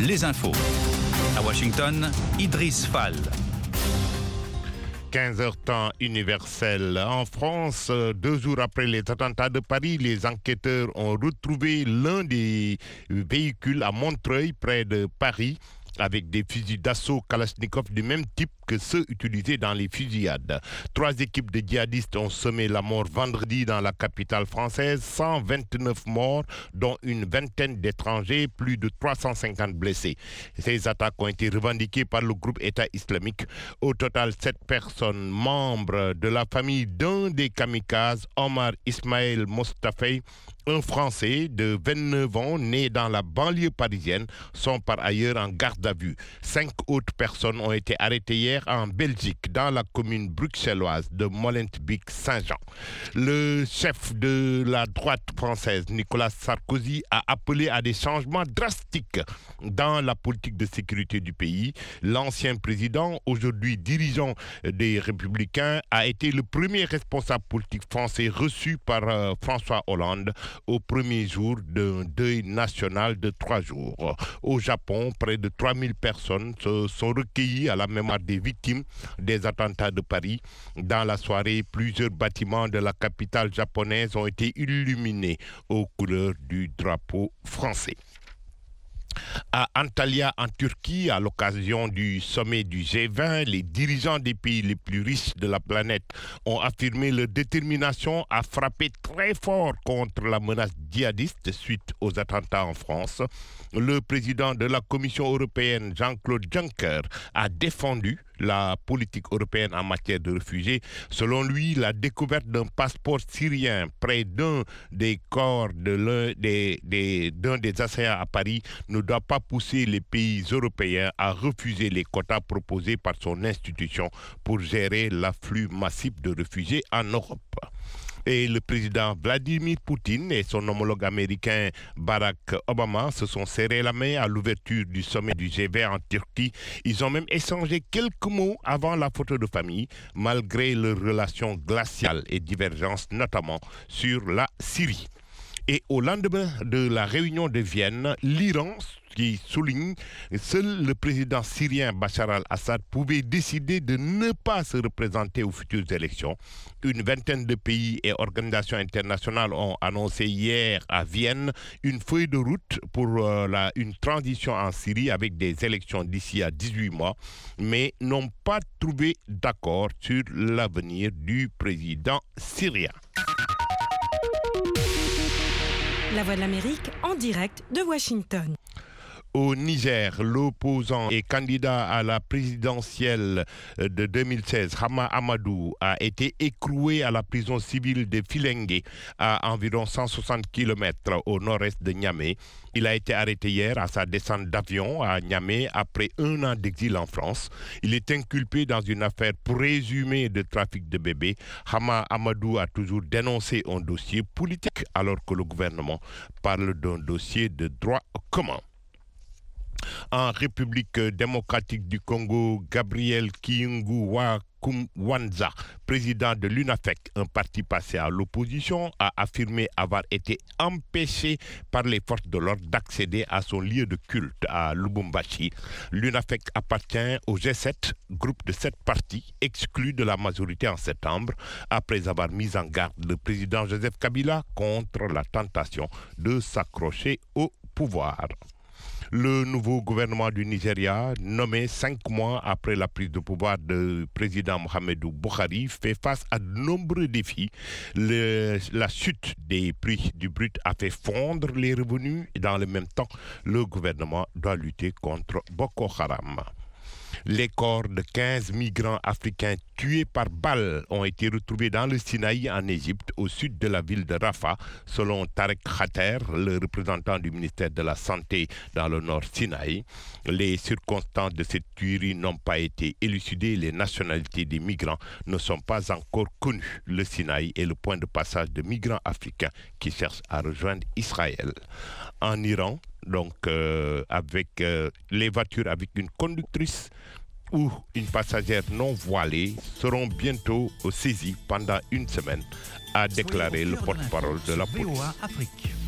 les infos. À Washington, Idriss Fall. 15h temps universel. En France, 2 jours après les attentats de Paris, les enquêteurs ont retrouvé l'un des véhicules à Montreuil, près de Paris, avec des fusils d'assaut Kalachnikov du même type que ceux utilisés dans les fusillades. 3 équipes de djihadistes ont semé la mort vendredi dans la capitale française, 129 morts, dont une vingtaine d'étrangers, plus de 350 blessés. Ces attaques ont été revendiquées par le groupe État islamique. Au total, 7 personnes membres de la famille d'un des kamikazes, Omar Ismaël Mostafei, un Français de 29 ans né dans la banlieue parisienne, sont par ailleurs en garde à vue. 5 autres personnes ont été arrêtées hier en Belgique, dans la commune bruxelloise de Molenbeek-Saint-Jean. Le chef de la droite française, Nicolas Sarkozy, a appelé à des changements drastiques dans la politique de sécurité du pays. L'ancien président, aujourd'hui dirigeant des Républicains, a été le premier responsable politique français reçu par François Hollande au premier jour d'un deuil national de 3 jours. Au Japon, près de 3000 personnes se sont recueillies à la mémoire des victimes des attentats de Paris. Dans la soirée, plusieurs bâtiments de la capitale japonaise ont été illuminés aux couleurs du drapeau français. À Antalya, en Turquie, à l'occasion du sommet du G20, les dirigeants des pays les plus riches de la planète ont affirmé leur détermination à frapper très fort contre la menace djihadiste suite aux attentats en France. Le président de la Commission européenne, Jean-Claude Juncker, a défendu la politique européenne en matière de réfugiés. Selon lui, la découverte d'un passeport syrien près d'un des corps d'un des assaillants à Paris ne doit pas pousser les pays européens à refuser les quotas proposés par son institution pour gérer l'afflux massif de réfugiés en Europe. Et le président Vladimir Poutine et son homologue américain Barack Obama se sont serrés la main à l'ouverture du sommet du G20 en Turquie. Ils ont même échangé quelques mots avant la photo de famille, malgré leurs relations glaciales et divergences, notamment sur la Syrie. Et au lendemain de la réunion de Vienne, l'Iran qui souligne que seul le président syrien Bachar al-Assad pouvait décider de ne pas se représenter aux futures élections. Une vingtaine de pays et organisations internationales ont annoncé hier à Vienne une feuille de route pour une transition en Syrie avec des élections d'ici à 18 mois, mais n'ont pas trouvé d'accord sur l'avenir du président syrien. La Voix de l'Amérique en direct de Washington. Au Niger, l'opposant et candidat à la présidentielle de 2016, Hama Amadou, a été écroué à la prison civile de Filengue, à environ 160 km au nord-est de Niamey. Il a été arrêté hier à sa descente d'avion à Niamey après 1 an d'exil en France. Il est inculpé dans une affaire présumée de trafic de bébés. Hama Amadou a toujours dénoncé un dossier politique alors que le gouvernement parle d'un dossier de droit commun. En République démocratique du Congo, Gabriel Kiyungu-Wanza, président de l'UNAFEC, un parti passé à l'opposition, a affirmé avoir été empêché par les forces de l'ordre d'accéder à son lieu de culte à Lubumbashi. L'UNAFEC appartient au G7, groupe de 7 partis exclus de la majorité en septembre, après avoir mis en garde le président Joseph Kabila contre la tentation de s'accrocher au pouvoir. Le nouveau gouvernement du Nigeria, nommé 5 mois après la prise de pouvoir du président Mohamedou Buhari, fait face à de nombreux défis. La chute des prix du brut a fait fondre les revenus et dans le même temps, le gouvernement doit lutter contre Boko Haram. Les corps de 15 migrants africains tués par balles ont été retrouvés dans le Sinaï en Égypte, au sud de la ville de Rafah, selon Tarek Khater, le représentant du ministère de la Santé dans le nord Sinaï. Les circonstances de cette tuerie n'ont pas été élucidées. Les nationalités des migrants ne sont pas encore connues. Le Sinaï est le point de passage de migrants africains qui cherchent à rejoindre Israël. En Iran, donc avec les voitures avec une conductrice ou une passagère non voilée seront bientôt saisies pendant 1 semaine, a déclaré le porte-parole de la police.